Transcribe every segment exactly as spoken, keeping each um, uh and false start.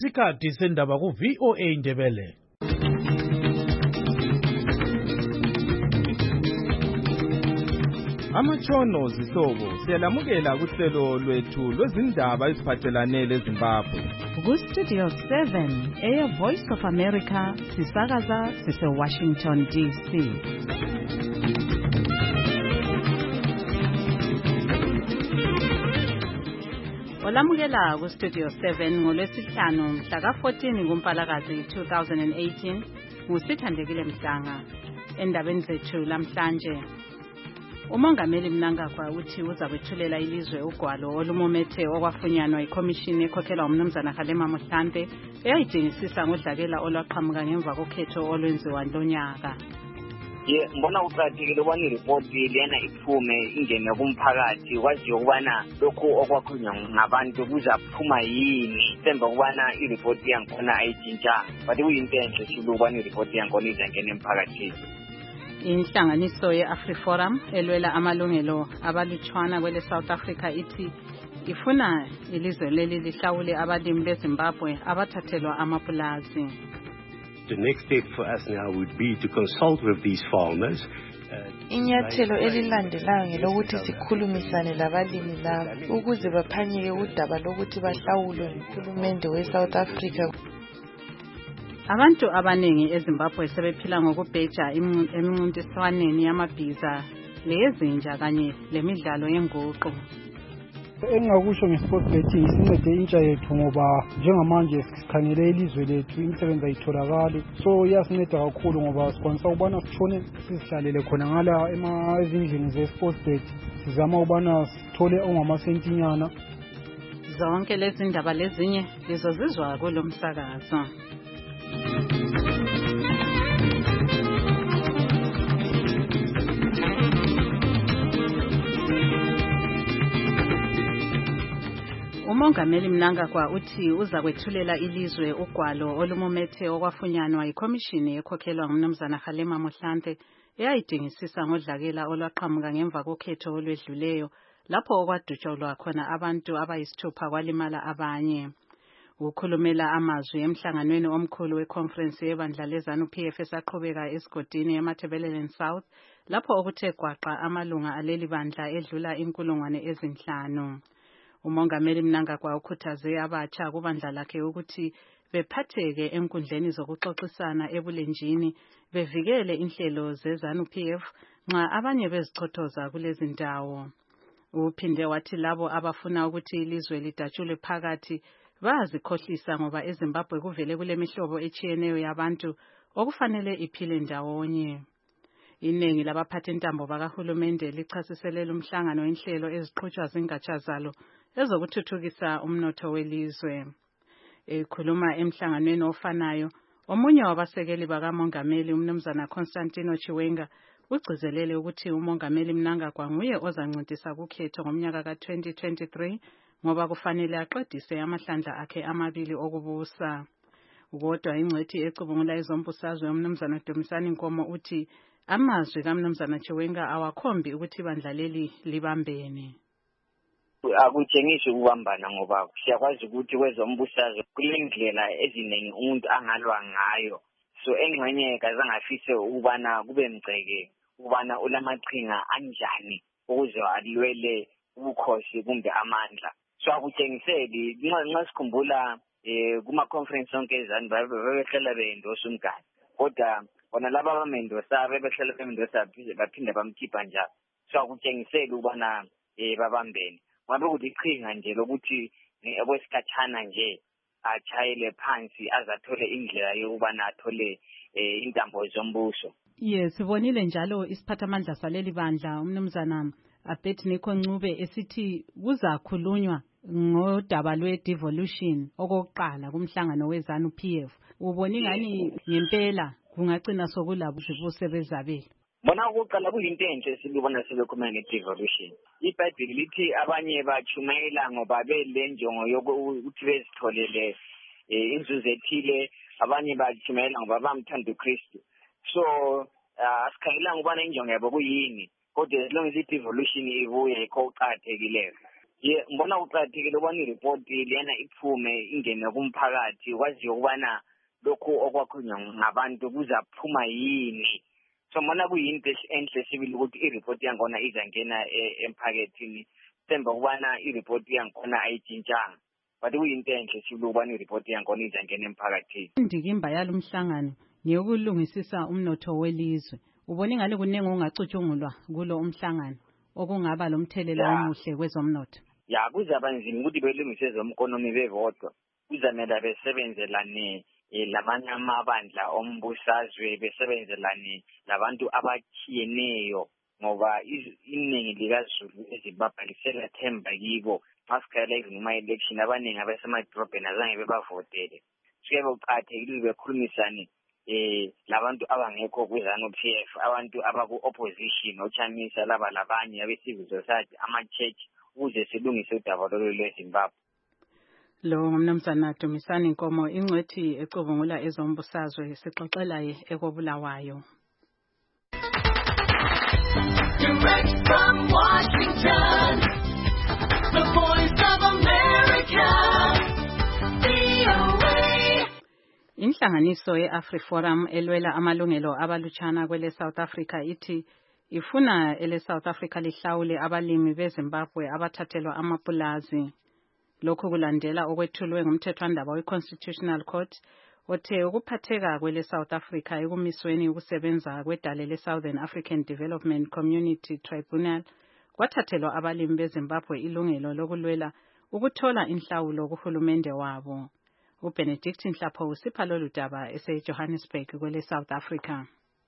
Isikhathi sendaba ku V O A Ndebele. Amatshono zihlobo siyalamukela kuhlelo lwethu lwezindaba eziphathelane leZimbabwe. Ku Studio seven, Air Voice of America, sisakaza sise Washington D C. Olamukela ku Studio seven ngolwesihlanu mhla ka fourteen kuMpalakazi two thousand eighteen, ngusithandekile Mhlanga. Endabeni zethu lamhlanje, uMongameli Mnangagwa uthi uzakwethulela ilizwe ugwalo olumomethe okwafunyanwa ikhomishini ekhokhelwa umnumzana Kgalema Motlanthe eyayidingisisa ngodlakela olwaqhamuka ngemva kokhetho olwenziwa lonyaka. Ye mbona kuqathekile ukubana iripoti lena iphume ingene kumphakathi kwaziyo ukubana lokhu okwakhulunywa ngabantu kuzaphuma yini semba ukubana iripoti yankhona ayitshintsha but kuyinto enhle sibili ukubana iripoti yankhona izangena emphakathini. Inhlanganiso ye-AfriForum elwela amalungelo abalutshwana kwele South Africa ithi ifuna ilizwe leli lihlawule abalimi beZimbabwe abathathelwa amapulazi. The next step for us now would be to consult with these farmers. Inyathelo elilandelayo ngelokuthi sikhulumisane labalimi laba ukuze baphanyeke udaba lokuthi bahlawulwe nguhulumende we-South Africa. Abantu abaningi eZimbabwe sebephila ngokubheja emincintiswaneni yamabhiza leyezinja kanye lemidlalo yenguqu. Engakusho nge-sport betting isincede intsha yethu ngoba njengamanje sikhangele ilizwe lethu imisebenzi ayitholakali, so iyasinceda kakhulu ngoba sikwanisa ukubana sishone sizihlalele khona ngala ezindlini ze-sport bet sizama ukubana sithole ongamasentinyana. Zonke lezi ndaba lezinye lizozizwa kulo msakazo. uMongameli Mnangagwa uthi uzakwethulela ilizwe ugwalo olumomethe okwafunyanwa ikhomishini ekhokhelwa ngumnumzana Kgalema Motlanthe eyayidingisisa ngodlakela olwaqhamuka ngemva kokhetho olwedluleyo lapho okwadutshulwa khona abantu abayisithupha kwalimala abanye. Ukhulumela amazwi emhlanganweni omkhulu weconference yebandla leZANU-P F esaqhubeka esigodini eMatabeleland South lapho okuthe gwaqa amalunga aleli bandla edlula inkulungwane ezinhlanu. uMongameli Mnangagwa ukhuthaze abatsha kubandla lakhe ukuthi bephatheke enkundleni zokuxoxisana ebulenjini bevikele inhlelo zeZANU-P F nxa abanye bezichothoza kulezi ndawo. Uphinde wathi labo abafuna ukuthi ilizwe lidatshulwe phakathi bazikhohlisa ngoba eZimbabwe kuvele kulemihlobo etshiyeneyo yabantu okufanele iphile ndawonye. Iningi labaphathi intambo bakahulumende lichasiselela umhlangano inhlelo eziqhutshwa zingatsha zalo ezokuthuthukisa umnotho welizwe. Ekhuluma emhlanganweni ofanayo, omunye wabasekeli bakaMongameli umnumzana Constantino Chiwenga ugcizelele ukuthi uMongameli Mnangagwa nguye ozancintisa kukhetho ngomnyaka ka twenty twenty-three ngoba kufanele aqedise amahlandla akhe amabili okubusa. Kodwa ingcwethi ecubungula izombusazwe umnumzana Dumisani Nkomo uthi amazwi kaMnumzana Chiwenga awakhombi ukuthi bandla leli libambene. Akutshengisi ukubambana ngoba siyakwazi ukuthi kwezombusazwe kulendlela eziningi umuntu angalwa ngayo, so engxenye kazangafise ukubana kube mgceke ukubana ulamaqhinga anjani ukuze alwele ubukhosi kumbe amandla. So akutshengiseli nxa sikhumbula eh kuma conference onke ezani babehlela beendorse umgadi, kodwa bona laba abamendosa bebehlela bemendosa baphinda bamkhipha njalo. So akutshengiseli ukubana eh babambene ngabe ukuthi iqhinga nje lokuthi ekwesikhathana nje achayele phansi azathole indlela yokubana athole intambo zombuso. Yes, sibonile njalo isiphathamandla saleli bandla umnumzana Abednego Ncube esithi kuzakhulunywa ngodaba lwe-devolution okokuqala kumhlangano weZANU-P F. Uboni ngani ngempela kungagcina sokulabo zibusebezabela? Bona ukuqala kuyinto enhle sibona sebekhuluma nge-devolution. iBhayibheli lithi abanye bachumayela ngoba belenjongo yokuthi bezitholele inzuzo ethile, abanye bachumayela ngoba bamthanda uKristu. So asikhangelanga ukubana injongo yabo kuyini, kodwa as long as i-devolution ibuye ikho uqathekileyo. ye ngibona uqathekile ukubana ireport lena iphume ingene kumphakathi kwaziyo ukubana lokho okwakhulunywa ngabantu kuzaphuma yini. So ngibona kuyinto enhle sibili ukuthi ireport yakhona izangena emphakathini semba ukubana ireport yakhona ayitshintshanga. But kuyinto enhle sibili ukubana ireport yakhona izangena emphakathini. Indikimba yalomhlangano ngeyokulungisisa umnotho welizwe. Ubone ngale kunenge ongacutshungulwa kulo umhlangano okungaba lomthelela omuhle kwezomnotho. Ya kuzaba nzima ukuthi belungise ezoekonomi bevodwa. Kuzamela besebenzelane lamanye amabandla ombusazwe besebenzelane labantu abachiyeneyo ngoba iningi likaZulu eZimbabwe lisela themba kibo. Masikhala izinguma election abaningi abasemadrobheni azange bebavotele. Siyebe uqathekile bekhulumisane eh labantu abangekho kwezanu P F, abantu abaku opposition ochamisa laba labanye abesivil society ama church ukuze silungise udaba lolu lweZimbabwe. Lo ngumnumzana Dumisani Nkomo ingcwethi ecubungula ezombusazwe sixoxela ye ekobulawayo. Direct from Washington, the voice of America, V O A. Inhlanganiso ye-AfriForum elwela amalungelo abalutshana kwele South Africa ithi ifuna ele South Africa lihlawule abalimi beZimbabwe abathathelwa amapulazi. Lokhu kulandela okwethulwe ngumthethwandaba we-Constitutional Court othe ukuphatheka kwele South Africa ekumisweni ukusebenza kwedale le Southern African Development Community Tribunal kwathathelwa abalimi beZimbabwe ilungelo lokulwela ukuthola inhlawulo kuhulumende wabo. uBenedict Nhlapho usipha lolu daba eseJohannesburg kwele South Africa.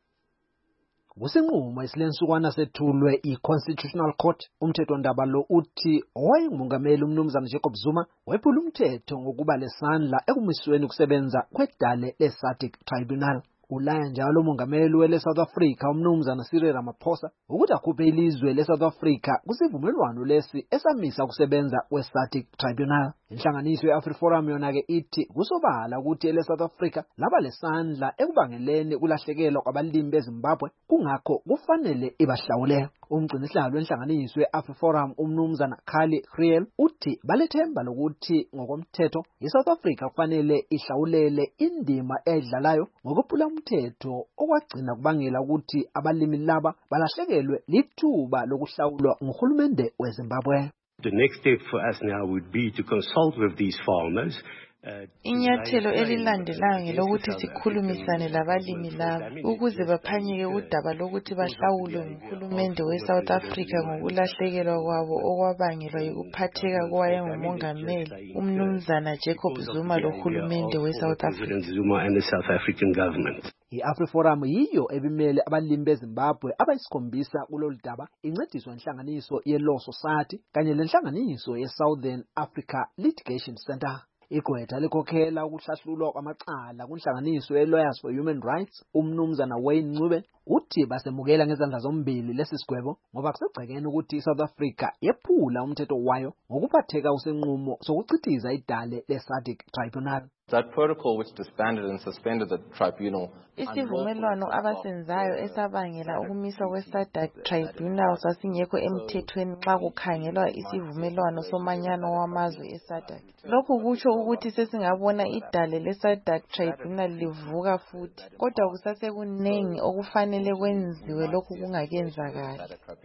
Kusinqumo esilensukwana sethulwe i-Constitutional Court umthethwandaba lo uthi owayengumongameli umnumzana Jacob Zuma wephula umthetho ngokuba lesandla ekumisweni ukusebenza kwedale le-SADC Tribunal. Ulaya njalo umongameli wele South Africa umnumzana Cyril Ramaphosa ukuthi akhuphe ilizwe le South Africa kusivumelwano lesi esamisa ukusebenza kwe-SADC Tribunal. Inhlanganiso ye-AfriForum yona ke ithi kusobala ukuthi ele South Africa laba lesandla ekubangeleni kulahlekelwa kwabalimi beZimbabwe kungakho kufanele ibahlawule. Umgcinisihlalo wenhlanganiso ye-AfriForum umnumzana Khali Kriel uthi balethemba lokuthi ngokomthetho iSouth Africa kufanele ihlawulele indima edlalayo ngokuphula umthetho okwagcina kubangela ukuthi abalimi laba balahlekelwe lithuba lokuhlawulwa nguhulumende weZimbabwe. The next step for us now would be to consult with these farmers. Inyathelo elilandelayo ngelokuthi sikhulumisane labalimi laba ukuze baphanyeke udaba lokuthi bahlawulwe nguhulumende weSouth Africa ngokulahlekelwa kwabo okwabangelwa yikuphatheka kwayengumongameli umnumzana Jacob Zuma lohulumende weSouth Africa. Zuma and the South African government. I-AfriForum yiyo ebimele abalimi beZimbabwe abayisikhombisa kulolu daba incediswa inhlanganiso ye-Law Society kanye lenhlanganiso ye-Southern Africa Litigation Center. Igqwetha likhokhela ukuhlahlulwa kwamacala kunhlanganiso ye-Lawyers for Human Rights umnumzana Wayne Ncube uthi basemukela ngezandla zombili lesi sigwebo ngoba kusegcekeni ukuthi iSouth Africa yephula umthetho wayo ngokuphatheka usenqumo sokuchithiza idale le-SADC Tribunal. That protocol which disbanded and suspended the tribunal. Isivumelwano abasenzayo esabangela ukumiswa kwe-SADC Tribunal sasingekho emthethweni nxa kukhangelwa isivumelwano somanyano wamazwe e-SADC. Lokhu kutsho ukuthi sesingabona idale le-SADC Tribunal livuka futhi, kodwa kusasekunengi okufanele kwenziwe lokhu kungakenzakali.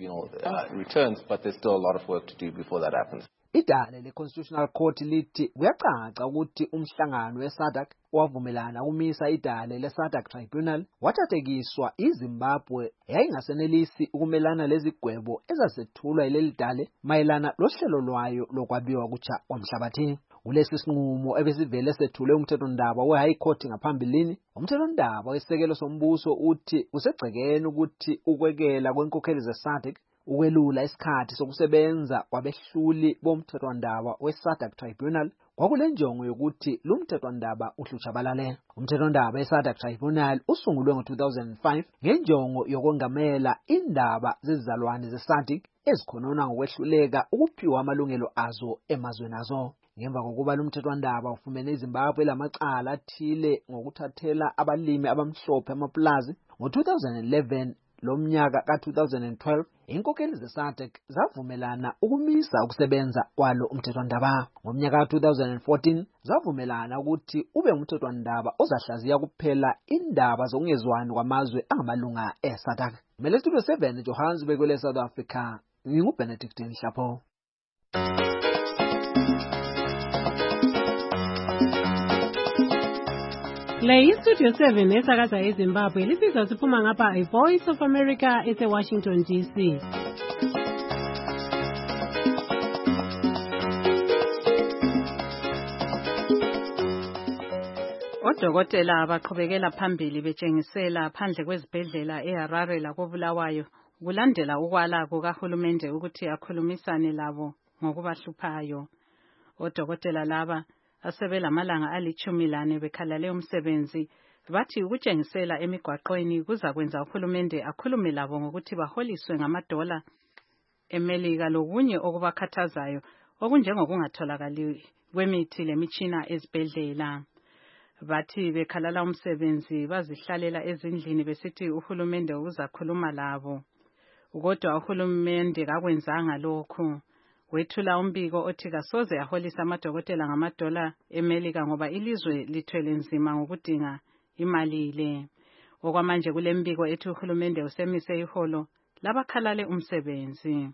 Returns, but there's still a lot of work to do before that happens. Idale le-Constitutional Court lithi kuyacaca ukuthi umhlangano we-SADC wavumelana ukumisa idale le-SADC Tribunal wathathekiswa iZimbabwe yayingasenelisi ukumelana lezigwebo ezasethulwa yileli dale mayelana lohlelo lwayo lokwabiwa kutsha kwamhlabathi. Kulesi sinqumo ebesivele sethule umthethondaba we-High Court ngaphambilini, umthethondaba wesekelo sombuso uthi kusegcekeni ukuthi ukwekela kwenkokheli ze-SADC ukwelula isikhathi sokusebenza kwabehluli bomthethwandaba we-SADC Tribunal kwakulenjongo yokuthi lumthethwandaba uhlutshabalale. Umthethwandaba we-SADC Tribunal usungulwe ngo two thousand five ngenjongo yokwengamela indaba zezizalwane ze-SADC ezikhonona ngokwehluleka ukuphiwa amalungelo azo emazweni azo. Ngemva kokuba lumthethwandaba ufumene iZimbabwe lamacala athile ngokuthathela abalimi abamhlophe amapulazi ngo two thousand eleven lomnyaka ka two thousand twelve inkokheli ze-SADC zavumelana ukumisa ukusebenza kwalo umthethwandaba. Ngomnyaka ka two thousand fourteen zavumelana ukuthi ube umthethwandaba ozahlaziya kuphela indaba zokungezwani kwamazwe angamalunga e-SADC. Mele Studio seven Johannesburg kwele South Africa. NginguBenedict Nhlapho. Le iStudio seven esakaza eZimbabwe lisizwa siphuma ngapha iVoice of America ese-Washington D C. Odokotela baqhubekela phambili betshengisela phandle kwezibhedlela eHarare lakoBulawayo kulandela ukwala kukahulumende ukuthi akhulumisane labo ngokubahluphayo. Odokotela laba asebelamalanga alichumi lane bekhalale umsebenzi bathi ukutshengisela emigwaqweni kuzakwenza uhulumende akhulume labo ngokuthi baholiswe ngamadola eMelika lokunye okubakhathazayo okunjengokungatholakali kwemithi lemitshina ezibhedlela. Bathi bekhalala umsebenzi bazihlalela ezindlini besithi uhulumende uzakhuluma labo. Kodwa uhulumende kakwenzanga lokhu. Wethula umbiko othi kasoze aholisa amadokotela ngamadola eMelika ngoba ilizwe lithwele nzima ngokudinga imali le. Okwamanje kule mbiko ethi uhulumende usemise iholo labakhalale umsebenzi.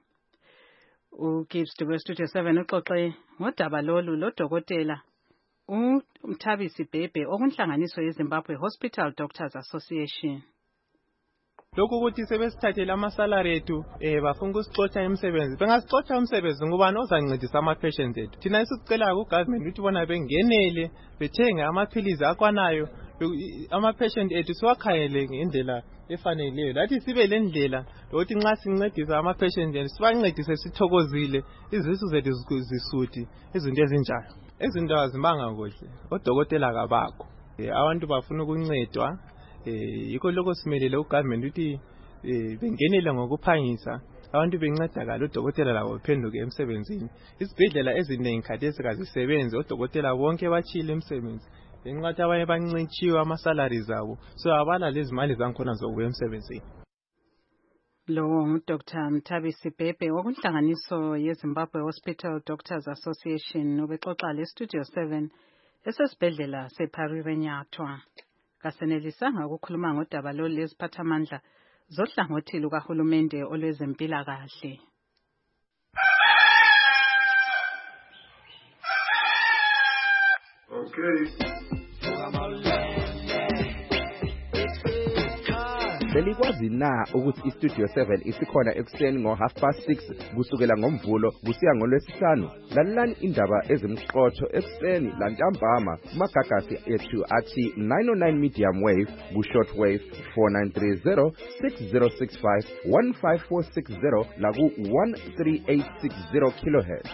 uGibbs Dube Studio seven uxoxe ngodaba lolu lodokotela uMthabisi Bhebhe okunhlanganiso yeZimbabwe Hospital Doctors Association. Lokhu ukuthi sebesithathele amasalary ethu eh bafuna ukusixotsha emsebenzi bengasixotsha umsebenzi ngubani ozancedisa ama patients ethu. Thina esicela ku government ukuthi bona bengenele bethenge amaphilizi akwanayo ama patient ethu siwakhayele ngendlela efaneleyo. Lathi sibe lendlela ukuthi nxa sincedisa ama patient ethu sibancedise sithokozile izisu zethu zisuthi izinto ezinjalo. Izinto azimanga kuhle. Odokotela kabakho. Abantu bafuna ukuncedwa. Eh yikho lokho simelele ugovernment ukuthi bengenele ngokuphangisa abantu bencedakala udokotela labo bephenduke emsebenzini. Isibhedlela eziningi khathesi kazisebenzi odokotela bonke bachile emsebenzi. Enqathi abanye bancitshiwe ama-salary zabo so abala lezi mali zankhona zokuya emsebenzini. Lo nguDoctor Mthabisi Bhebhe wokunhlanganiso yeZimbabwe Hospital Doctors Association obexoxa leStudio seven esesibhedlela seParire Nyathwa. Kasenelisanga ukukhuluma ngodaba lolu leziphathamandla zohlangothi lukahulumende olwezempilakahle. Okay. Belikwazi na ukuthi iStudio seven isikhona ekuseni ngo half past six kusukela ngomvulo kusiya ngolwesihlanu. Lalelani indaba ezimqotho ekuseni lantambama kumagagasi ethu athi nine oh nine medium wave ku short wave four nine three zero six zero six five one five four six zero la ku one three eight six zero kilohertz.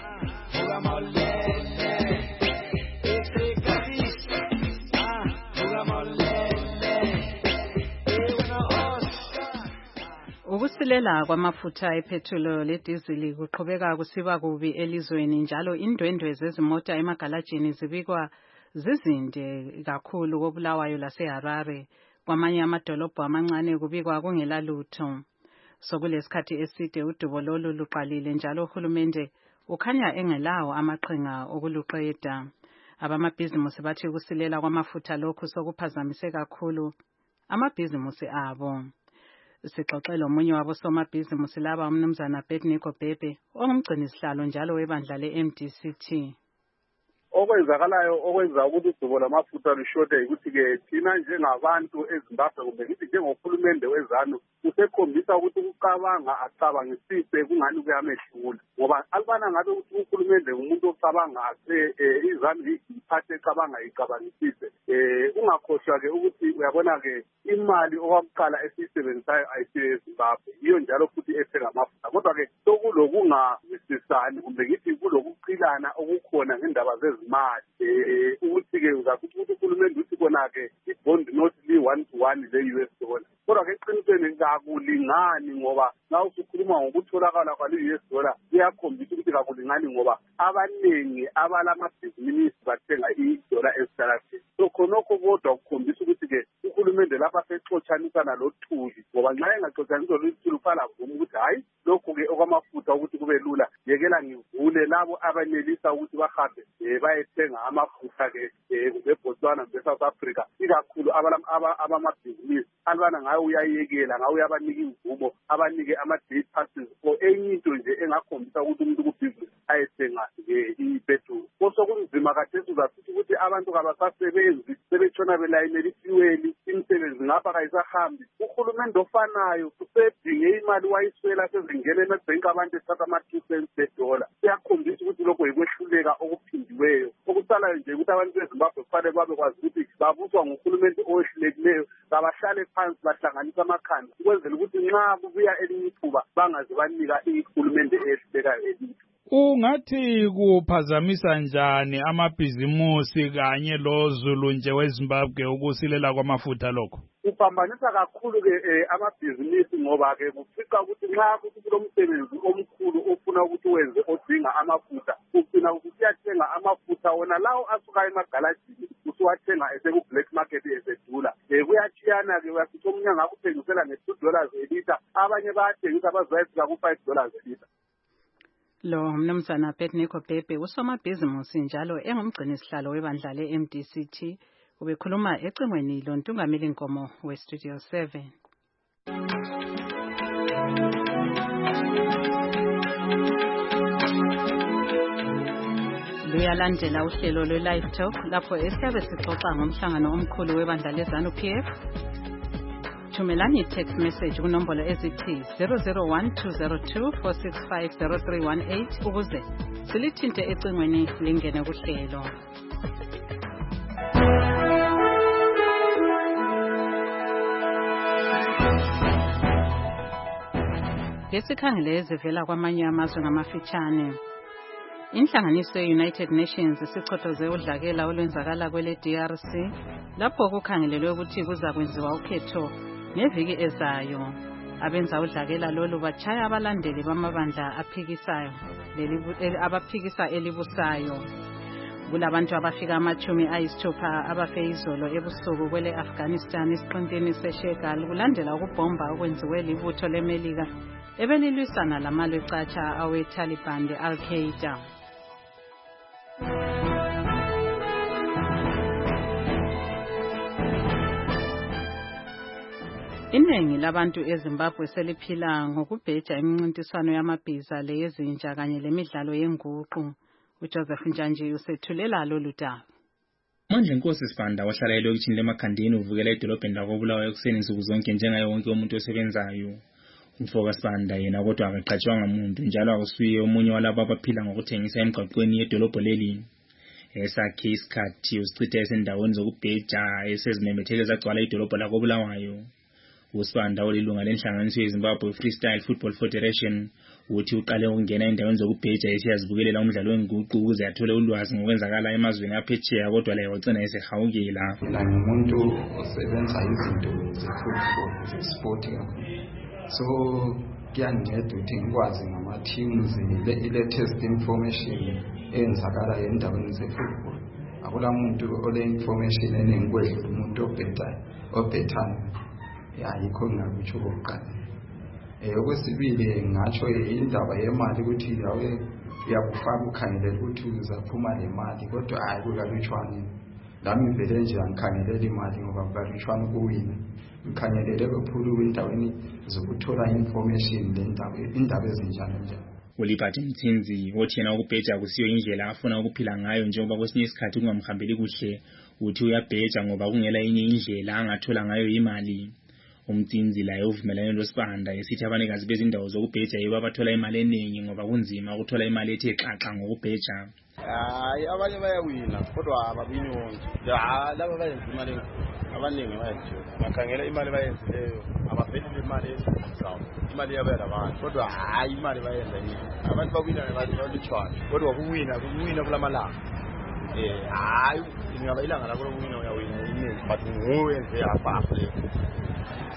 Ukusilela kwamafutha epetrol ledizili kuqhubeka kusiba kubi elizweni njalo indwendwe zezimota emagalajini zibikwa zizinde kakhulu koBulawayo laseHarare. Kwamanye amadolobho amancane kubikwa kungela lutho. Sokulesikhathi eside udubo lolu luqalile njalo uhulumende ukhanya engelawo amaqhinga okuluqeda. Abamabhizimusi bathi ukusilela kwamafutha lokhu sokuphazamise kakhulu amabhizimusi abo. Sixoxela omunye wabosomabhizimusi laba umnumzana Bednico Bhebhe ongumgcinisihlalo njalo webandla le-M D C T. Okwenzakalayo okwenza ukuthi udubo lamafutha lushode ukuthi-ke thina njengabantu eZimbabwe kumbe ngithi njengohulumende wezanu usekhombisa ukuthi ukucabanga acabangisise kungani kuyamehlula ngoba alibana ngabe ukuthi uhulumende umuntu ocabanga ase izanu iphathe ecabanga icabangisise ungakhohlwa-ke ukuthi uyabona-ke imali okwakuqala esiyisebenzisayo ayisiyo eZimbabwe iyo njalo futhi ethenga amafutha kodwa-ke sokulokungavisisani kumbe ngithi kulokuqhilana okukhona ngendaba zezimali ukuthi-ke uzakuthi ukuthi uhulumende uthi kona-ke ibond not li-one to one le-U S dollar kodwa-ke eqinisweni kakulingani ngoba nxa usukhuluma ngokutholakala kwale-U S dollar kuyakhombisa ukuthi kakulingani ngoba abaningi abalamabhizinisi bathenga i-dollar esitalatini so khonokho kodwa kukhombisa ukuthi-ke uhulumende lapha sexotshanisana lothuli ngoba nxa engaxotshaniswa lothuli ufala vuma ukuthi hayi lokhu-ke okwamafutha ukuthi kube lula yekela ngivule labo abanelisa ukuthi bahambe um bayethenga amafutha-ke um beBotswana be-South Africa ikakhulu abamabhizinisi alibana ngayo uyayekela ngayo uyabanika imvumo abanike ama-day passes for enye into nje engakhombisa ukuthi umuntu kubhizinisi ayethenga-ke ipetrol. Kosokunzima kathesi uzasithi ukuthi abantu kabasasebenzi sebetshona belayinela ifuweli imisebenzi ngapha kayisahambi. Uhulumende ofanayo usedinge imali wayiswela sezingena emabhenki abantu ethatha ama-two cents bedola. Kuyakhombisa ukuthi lokho yikwehluleka okuphindiweyo. Okusalayo nje ukuthi abantu beZimbabwe kufanele babekwazi ukuthi babuswa nguhulumende owehlulekileyo kabahlale phansi bahlanganisa amakhanda ukwenzela ukuthi nxa kubuya elinye ithuba bangaze banika ihulumende eyehlulekayo elinye. Ungathi kuphazamisa njani amabhizimusi kanye lozulu nje weZimbabwe ukusilela kwamafutha lokho? Kuphambanisa kakhulu-ke um amabhizinisi ngoba-ke kufica ukuthi nxa kuthi kulomsebenzi omkhulu ofuna ukuthi wenze odinga amafutha ugcina usiyathenga amafutha wona lawo asuka emagalajini usuwathenga eseku-black market esedula. Um kuyatshiyana-ke uyasithi omunye angakuthengisela nge-two dollars elita abanye bayathengisa bazayefika ku-five dollars elita. Lo mnumzana Abednego Bhebhe usomabhizimusi njalo engumgcini sihlalo webandla le-M D C T ubekhuluma ecingweni lontungameli Nkomo we-Studio seven. Luyalandela uhlelo lwe-Live Talk lapho esiyabe sixoxa ngomhlangano omkhulu webandla le-ZANU P F. Thumelani text message kunombolo ezithi zero zero one two zero two four six five zero three one eight ukuze silithinte ecingweni lingene kuhlelo. Ngesikhangele ezivela kwamanye amazwe ngamafitshane. Inhlanganiso ye-United Nations isichothoze udlakela olwenzakala kwele D R C lapho kukhangelelwe ukuthi kuzakwenziwa ukhetho ngeviki ezayo. Abenza udlakela lolu batshaya abalandeli bamabandla aphikisayo abaphikisa elibusayo. Kulabantu abafika amachumi ayisithupha abafe izolo ebusuku kwele Afghanistan isiqintini seShegal kulandela ukubhomba okwenziwe libutho leMelika ebelilwisana lamalwe catsha awe-Taliban le-Al-Qaeda. Iningi labantu eZimbabwe seliphila ngokubheja imincintiswano yamabhiza leyezinja kanye lemidlalo yenguqu. uJoseph Njanji usethulela lolu daba. Manje Nkosi Sibanda wahlala elokishini leMakhandeni uvukela edolobheni lakoBulawayo ekuseni nsuku zonke njengaye wonke umuntu osebenzayo. Umfoka Sibanda yena kodwa akaqatshwanga umuntu njalo akusuye omunye walabo abaphila ngokuthengisa emgwaqweni yedolobho leli. Esakhe isikhathi usichitha esendaweni zokubheja esezimemetheke zagcwala idolobho lakoBulawayo. uSibanda olilunga lenhlanganiso yeZimbabwe Freestyle Football Federation uthi uqale ukungena endaweni zokubheja esiyazibukelela umdlalo wenguqu ukuze athole ulwazi ngokwenzakala emazweni aphetsheya kodwa laye wagcina esehawukela. Mina ngumuntu osebenza izinto ze-football ze-sport so kuyanginceda ukuthi ngikwazi ngama-teams i-latest information eyenzakala endaweni ze-football. Akula muntu ole-information eningi kwedlula umuntu obhetayo obhethana. Ayikho ngakutsho kokuqala. Eh okwesibili ngatsho indaba yemali ukuthi yawe yakufaka ukhangelela ukuthi uzaphuma le mali kodwa hayi kukalutshwane. Lami vele nje angikhangelela imali ngoba kukalutshwane kuwina. Ngikhangelele kakhulu endaweni zokuthola information lendaba indaba ezinjalo njalo. uLibert Mtsinzi othi yena ukubheja kusiyo indlela afuna ukuphila ngayo njengoba kwesinye isikhathi kungamhambeli kuhle uthi uyabheja ngoba kungela enye indlela angathola ngayo imali. Umtsinzi laye uvumelane loSibanda esithi abanikazi bezindawo zokubheja yibo abathola imali eningi ngoba kunzima ukuthola imali ethe xaxa ngokubheja. Hayi abanye bayawina kodwa ababini wonke. Ja laba bayenza imali abaningi bayathola. Bakhangela imali bayenzileyo ababhedile imali ezawo. Imali yabela abantu kodwa hayi imali bayenza yini. Abantu bakwina abantu balutshwana kodwa kuwina kuwina kulamalanga. Eh hayi ingaba ilanga lakho lokuwina uyawina iningi but nguwe nje apha le.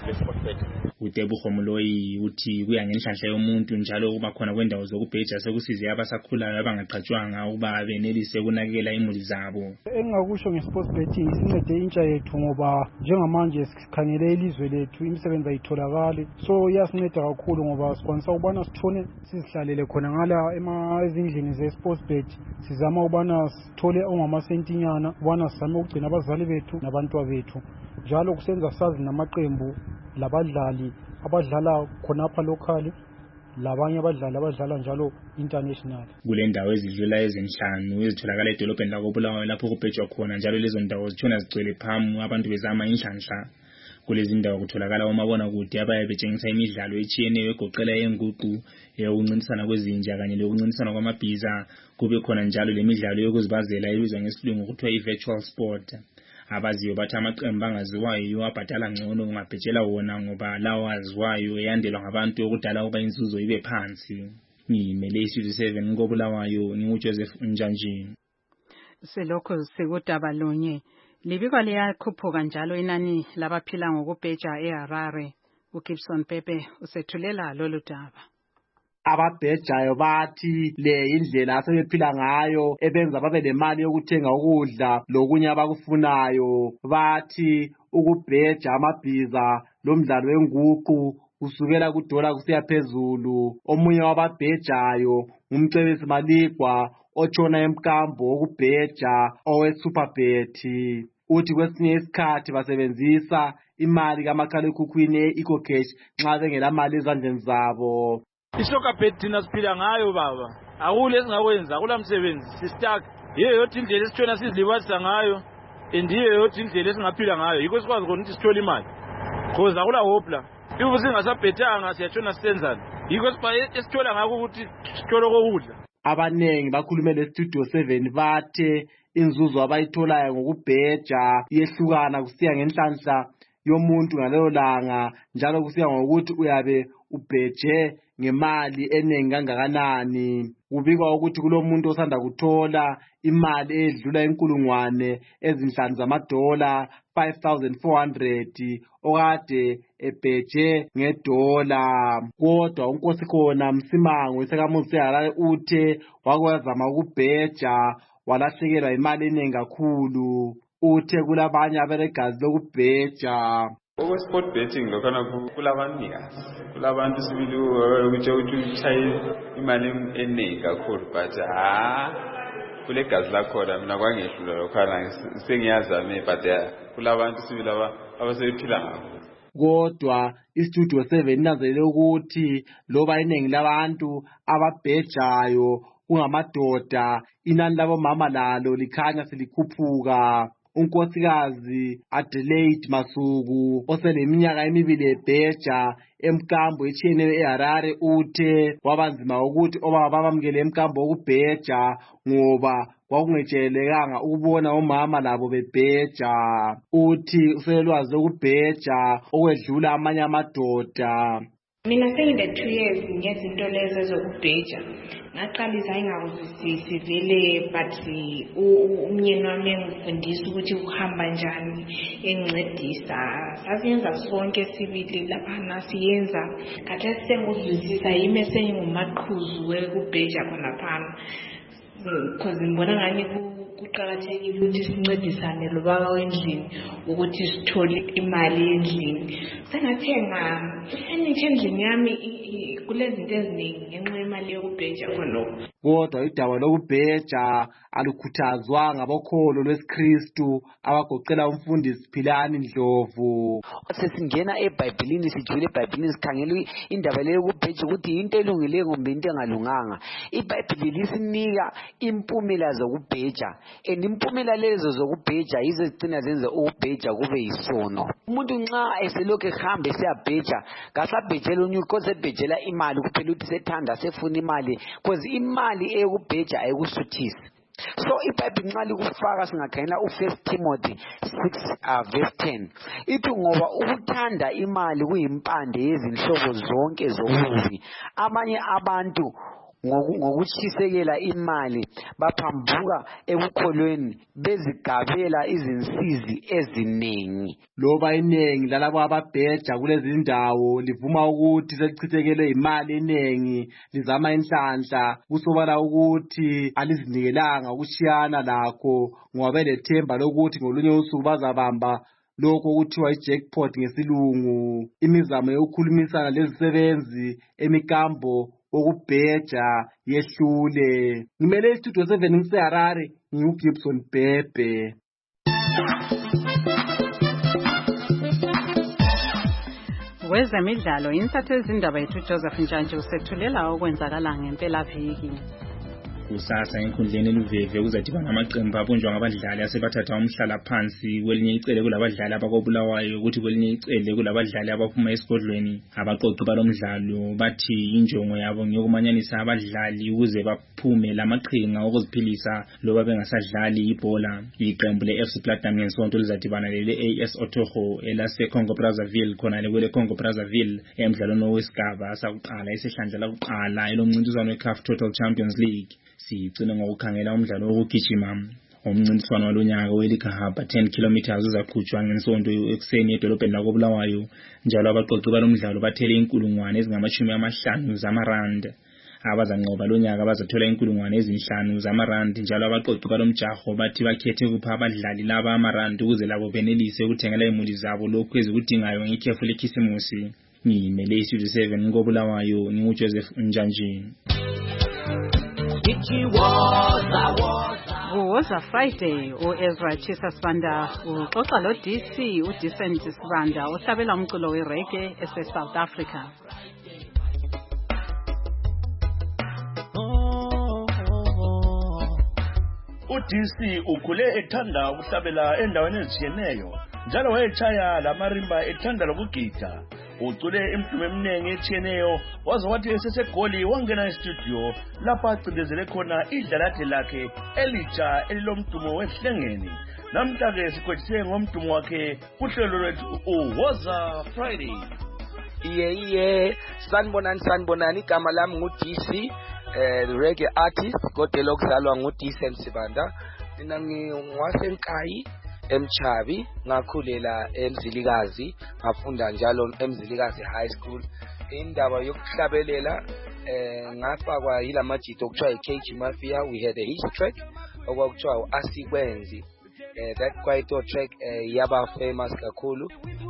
le-sport betting. uDebu Khomoloyi uthi kuya ngenhlanhla yomuntu njalo kuba khona kwendawo zokubheja sekusize abasakhulayo abangaqhatshwanga ukuba benelise ukunakekela imuli zabo. Engingakusho nge-sports betting isincede intsha yethu ngoba njengamanje sikhangele ilizwe lethu imisebenzi ayitholakali, so iyasinceda kakhulu ngoba sikwanisa ukubana sithone sizihlalele khona ngala ezindlini ze-sports bet, sizama ukubana sithole ongamasentinyana ukubana sizame ukugcina abazali bethu nabantwa bethu, njalo kusenza sazi namaqembu labadlali abadlala khonapha locally labanye abadlali abadlala njalo international. Kule ndawo ezidlula ezinhlanu ezitholakala edolobheni lakoBulawayo lapho kubhejwa khona, njalo lezo ndawo zitshona zigcwele phamu abantu bezama inhlanhla. Kulezi ndawo kutholakala omabonakude abaye betshengisa imidlalo etshiyeneyo egoqela yenguqu, yokuncintisana kwezinja kanye lokuncintisana kwamabhiza. Kube khona njalo lemidlalo yokuzibazela ebizwa ngesilungu kuthiwa i-virtual sport. Abaziyo bathi amaqembu angaziwayo abhadala ngcono ungabhejela wona ngoba lawo aziwayo eyandelwa ngabantu okudala ukuba inzuzo ibe phansi. Ngimele iStudio seven koBulawayo nginguJoseph Njanjini. Selokho sekudaba lonye libikwa liyakhuphuka njalo inani labaphila ngokubheja eHarare. uGibson Pepe usethulela lolu daba. Ababhejayo bathi le indlela asebephila ngayo ebenza babe nemali yokuthenga ukudla lokunye abakufunayo. Bathi ukubheja amabhiza lomdlalo wenguqu kusukela kudola kusiya phezulu. Omunye wababhejayo ngumcebisi Maligwa otshona emkambo wokubheja owe-Superbet. Uthi kwesinye isikhathi basebenzisa imali kamakhalekhukhwini e-EcoCash nxa bengela mali ezandleni zabo. iSoccerbet thina siphila ngayo baba, akule esingakwenza, akula msebenzi, sistuck. Yiyo yothi indlela esitshona sizilibazisa ngayo, endiyo yothi indlela esingaphila ngayo, yikho sikwazi khona ukuthi sithole imali, because akula hopla. Ifu singasabhetanga siyatshona sisenzana, yikho esithola ngakho ukuthi sithole kokudla. Abanengi bakhulume le-Studio seven bathe inzuzo abayitholayo ngokubheja iyehlukana kusiya ngenhlanhla yomuntu ngalelo langa, njalo kusiya ngokuthi uyabe ubheje ngemali eningi kangakanani. Kubikwa ukuthi kulomuntu osanda kuthola imali edlula inkulungwane ezinhlanu zamadola five thousand four hundred okade ebheje ngedola. Kodwa uNkosikhona Msimango isakamuzi eHarare uthe wakwazama ukubheja walahlekelwa imali eningi kakhulu. Uthe kulabanye aberegazi lokubheja. Okwesport betting lokhana kulabanikazi, kulabantu sibili ukuthi uchaye imali eningi kakhulu, but ha kule gazi lakhona mina kwangehlula lokhana sengiyazame, but kulabantu sibili abasephila ngakho. Kodwa iStudio seven inanzelele ukuthi loba iningi labantu ababhejayo kungamadoda, inani labomama lalo likhanya selikhuphuka. Unkosikazi Adelaide Masuku oseneminyaka emibili ebheja emkambo etshiyeneyo eHarare uthe wabanzima ukuthi obaba babamukele emkambo wokubheja ngoba kwakungejayelekanga ukubona omama labo bebheja. Uthi uselolwazi lokubheja okwedlula amanye amadoda. Mina sengide two years ngezinto lezo zokubheja. Ngaqalisa ingakuzwisisi vele, but umyeni wami engifundisa ukuthi uhamba njani, engincedisa. Sasiyenza sonke sibili lapha siyenza. Khathesi sengizwisisa yimi esengumaqhuzu wekubheja khonapha. Because ngibona ngani kuqakathekile ukuthi sincedisane lobaba wendlini ukuthi sithole imali endlini. Sengathenga ifurniture endlini yami kulezinto eziningi ngenxa yemali yokubheja khonokho. Kodwa idaba lokubheja alukhuthazwa ngabokholo lwesiKristu abagoqela umfundisi Philani Ndlovu. Sesingena eBhayibhelini sijule eBhayibhelini sikhangela indaba leyo yokubheja ukuthi into elungileyo kumbe into engalunganga. iBhayibheli lisinika impumela zokubheja, and impumela lezo zokubheja yizo zigcina zenze ukubheja kube yisono. Umuntu nxa eselokhu ehamba esiyabheja kasabhejela unyuka kodwa ebhejela imali kuphela ukuthi sethanda sefuna imali, because imali eyokubheja ayikusuthisi. So iBhayibheli nxa likufaka singakhangela uFirst Timothy six uh, verse ten ithi ngoba ukuthanda imali kuyimpande yezinhlobo zonke zobubi. Abanye abantu ngokutshisekela imali baphambuka ekukholweni bezigabela izinsizi eziningi. Loba iningi lalabo ababheja kulezi ndawo livuma ukuthi selichithekelwe imali eningi lizama inhlanhla kusobala ukuthi alizinikelanga ukushiyana lakho ngoba belethemba lokuthi ngolunye usuku bazabamba lokho okuthiwa i-jackpot ngesilungu. Imizamo yokukhulumisana lezisebenzi emikambo okubheja yehlule. Ngimele istudio seven ngiseHarare, ngiuGibson Bhebhe. Wezemidlalo insatheli izindaba yethu Joseph Njanje usethulela okwenzakala ngempela viki. Kusasa enkundleni eluveve kuzadibana amaqembu abunjwa ngabadlali asebathatha umhlala phansi kwelinye icele kulabadlali abakobulawayo ukuthi kwelinye icele kulabadlali abaphuma esigodlweni. Abaqoqi balomdlalo bathi injongo yabo ngiyokumanyanisa abadlali ukuze baphume lamaqhinga okuziphilisa loba bengasadlali ibhola. Iqembu le-F C Platinum ngesonto lizadibana lele-A S Otogo elase Congo Brazzaville khona le kwele Congo Brazzaville emidlalweni wesigaba sakuqala isehlandla lakuqala elomncintiswano we-C A F Total Champions League. Sigcina ngokukhangela umdlalo wokugijima. Umncintiswano walonyaka welikahaba ten kilometers uzaqhutshwa ngensonto ekuseni edolobheni lakobulawayo. Njalo abaqoqi balomdlalo bathele inkulungwane ezingamashumi amahlanu zamarand. Abazanqoba lonyaka bazathola inkulungwane ezinhlanu zamarand. Njalo abaqoqi balomjaho bathi bakhethe kupha abadlali laba amarand ukuze labo benelise ukuthengela imuli zabo lokhu ezikudingayo ngekhefu lekhisimusi. Ngimele iStudio seven ngobulawayo nginguJoseph Njanje. Kuwoza Friday uEzra Chisa Sibanda uxoxa lo D C uDecent Sibanda ohlabela umculo wereggae ese South Africa. U-D C ukhule ethanda ukuhlabela endaweni ezitshiyeneyo njalo wayechaya lamarimba ethanda lokugida. Ucule imihlobo eminingi etshiyeneyo waze wathi esesegoli wangena estudio lapha acindezele khona idlalathe lakhe elitsha elilomdumo wehlengeni. Namhla-ke sikhwethise ngomdumo wakhe kuhlelo lwethu uWoza Friday. Iye iye sanibonani sanibonani igama lami ngu-D C eh reggae artist kodwa lokuzalwa ngu-Decent Sibanda. Mina ngiwasenkayi eMchabi ngakhulela eMzilikazi ngafunda njalo eMzilikazi High School. Indaba yokuhlabelela eh ngafakwa yilamajito okuthiwa i-K G Mafia. We had a hit track okwakuthiwa u-Asikwenzi. eh that quite a track eh yaba famous kakhulu.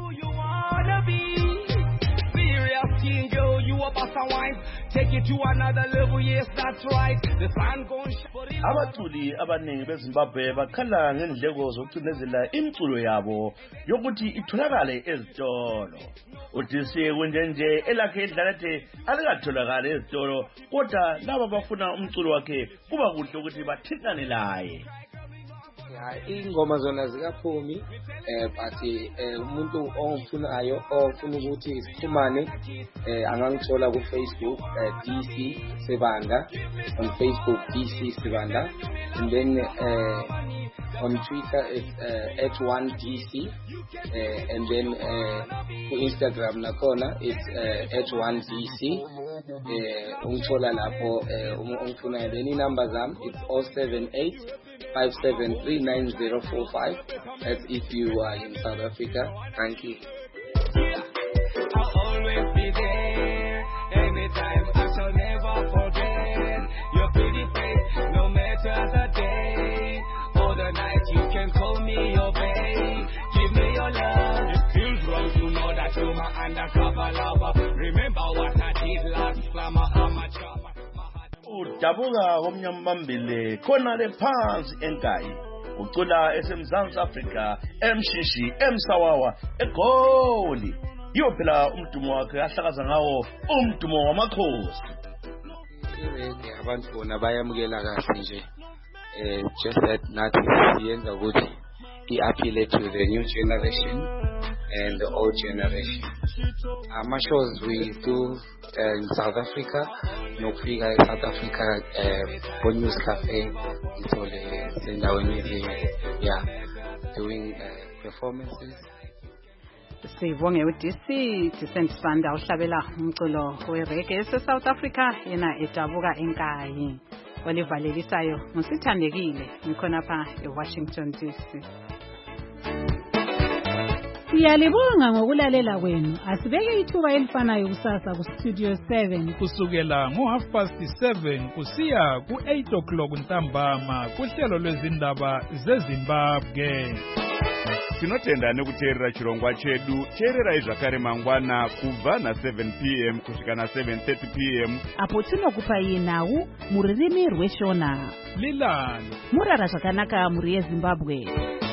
Take it to another level, yes that's right. The sun goes abaculi abaningi beZimbabwe bakhala ngendleko zokucinezela imculo yabo yokuthi itholakale ezitolo. U-D C kunjenje elakhe idlalathe alikatholakala ezitolo kodwa laba bafuna umculo wakhe kuba kuhle ukuthi bathintane laye. Ingoma zona zikaphumi eh but eh umuntu ongifunayo ofuna ukuthi sixhumane eh angangithola ku Facebook D C Sibanda, on Facebook D C Sibanda, and then uh, on Twitter it's uh, at one D C uh, and then uh, ku Instagram nakhona it's uh, at one D C. eh ungithola lapho eh ungifunayo. Then inamba zami it's oh seven eight five seven three nine zero four five. That's if you are in South Africa. Thank you. I'll always be there. Anytime I shall never forget your pretty face, no matter the day or the night. You can call me your babe. Give me your love. It feels wrong to know that you're my undercover lover. Remember what I did last summer. I'm a chopper. Udabuka komnyambambile khona le phansi enkayi ucula esemzansi Africa emshishi emsawawa egoli yiwo phela umdumo wakhe ahlakaza ngawo umdumo wamakhosi. Abantu bona bayamukela kahle nje eh just that nathi siyenza ukuthi i-appeal to the new generation and the old generation. Ama shows we do uh, in South Africa, nokufika in South Africa uh, News Cafe ngithole sendaweni yeah doing uh, performances. Sibonge u-D C Decent Sibanda uhlabela umculo we-reggae ese-South Africa yena edabuka enkayi. Olivalelisayo ngusithandekile ngikhonapha eWashington D C. Siyalibonga ngokulalela kwenu. Asibeke ithuba elifanayo kusasa ku Studio seven kusukela ngo half past seven kusiya ku eight o'clock ntambama kuhlelo lwezindaba zeZimbabwe. Tinotenda nekuteerera chirongwa chedu. Teererai zvakare mangwana kubva na seven p m kusvika na seven thirty p m apo tinokupai nhau mururimi rweshona. Lilani murara zvakanaka muri yeZimbabwe.